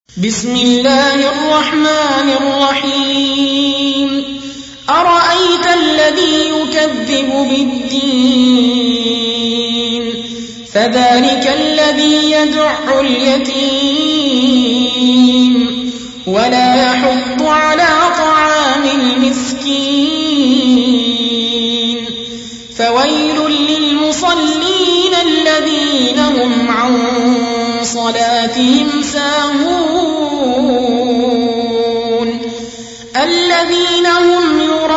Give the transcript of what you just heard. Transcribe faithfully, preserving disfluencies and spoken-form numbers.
بسم الله الرحمن الرحيم أرأيت الذي يكذب بالدين فذلك الذي يدع اليتيم ولا يحض على طعام المسكين فويل للمصلين الذين هم عن صلاتهم ساهون الذين هم